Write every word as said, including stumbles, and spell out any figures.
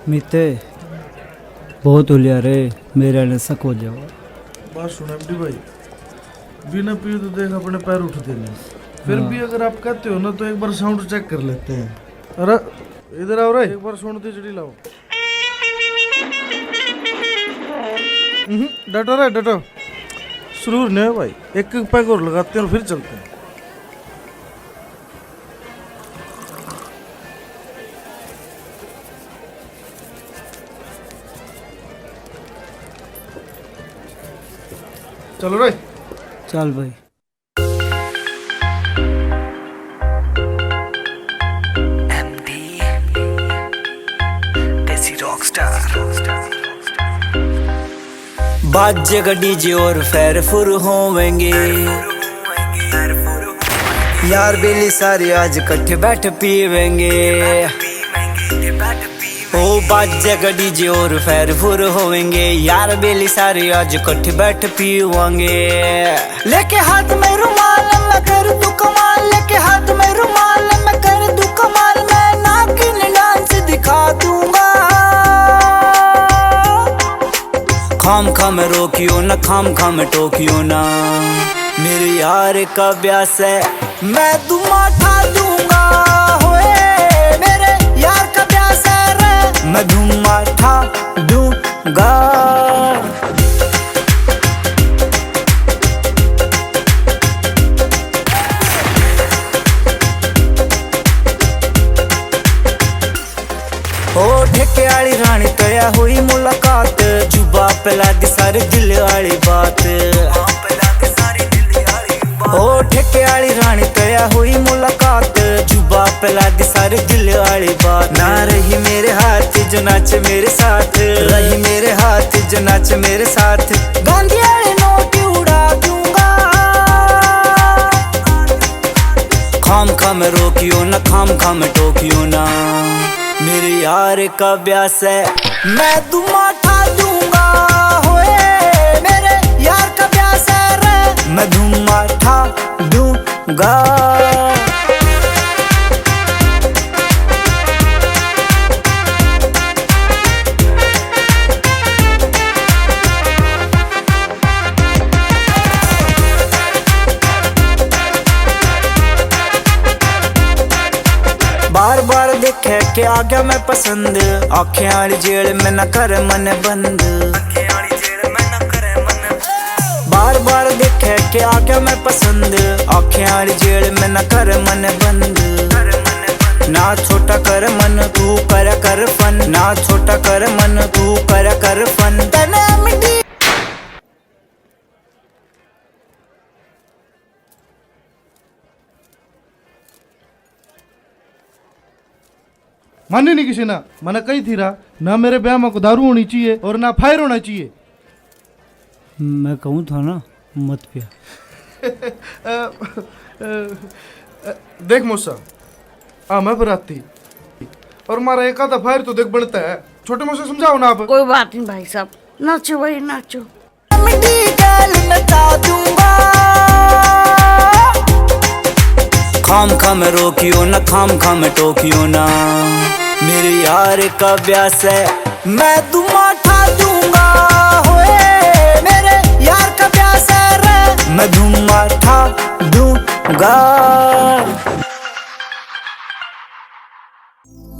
मीते बहुत उलिया रे, मेरे ने शक हो जाओ। बात सुन एमडी भाई, बिना पिए तो देख अपने पैर उठते नहीं। फिर हाँ। भी अगर आप कहते हो ना तो एक बार साउंड चेक कर लेते हैं। अरे इधर आओ रे, एक बार साउंड दी जड़ी लाओ। हम्म, डटो रे डटो, सुरूर नहीं है भाई। एक एक पैक और लगाते हैं और फिर चलते हैं। चलो रे। चल भाई। बाजेगा डीजे और फेर फुर होवेंगे, यार बेली सारे आज कट्ठे बैठ पीवेंगे। ओ बाजेगा डीजे और फेर फुर होवेंगे, यार बेली सारे आज कट्ठे बैठ पीवांगे। लेके हाथ में रुमाल मैं कर दूं कमाल, लेके हाथ में रुमाल मैं कर दूं कमाल, मैं नागिन डांस दिखा दूंगा। खाम खाम रोकियो ना, खाम खाम टोकियो ना, मेरे यार का ब्यास है मैं दुमा ठा दूंगा। होए मेरे यार का ब्यास है रे, मैं दुमा ठा दूंगा। ओ ठेके आली रानी तया हुई मुलाकात, जुबा पला दी सारे दिल वाली बात। ओ ठेके आली रानी तया हुई मुलाकात, जुबा पला दी सारे दिल वाली बात। ना रही मेरे हाथ जो नाच मेरे साथ, रही मेरे हाथ जो नाच मेरे साथ, गांधी वाले नोट उड़ा दूंगा। खाम खाम रोकियो ना, खाम खाम टोकियो ना, मेरे यार का ब्यास है मैं दुमा ठा दूंगा। होए मेरे यार का ब्यास है रे, मैं दुमा ठा दूंगा। बार बार देखे के आ गया मैं पसंद, आँखें वाली जेल में न कर मन बंद। बार बार देखे के आ गया मैं पसंद, आँखें वाली जेल में न कर मन बंद। ना छोटा कर मन तू कर कर फन, ना छोटा कर मन तू कर कर फन। मानी नहीं किसी ना, मैंने कही थी रहा ना मेरे ब्याह में दारू होनी चाहिए और ना फायर होना चाहिए। मैं कहूँ था ना मत पिया। देख मौसा, आ मैं बराती और मारा एक आधा फायर तो देख बनता है। छोटे मौसा समझाओ ना आप। कोई बात नहीं भाई साहब, नाचो भाई नाचो। खाम खाम रोकियो ना, खाम खाम टोकियो ना, मेरे यार का ब्यास है मैं दुमा ठा दूंगा। होए मेरे यार का ब्यास है रे, मैं दुमा ठा दूंगा।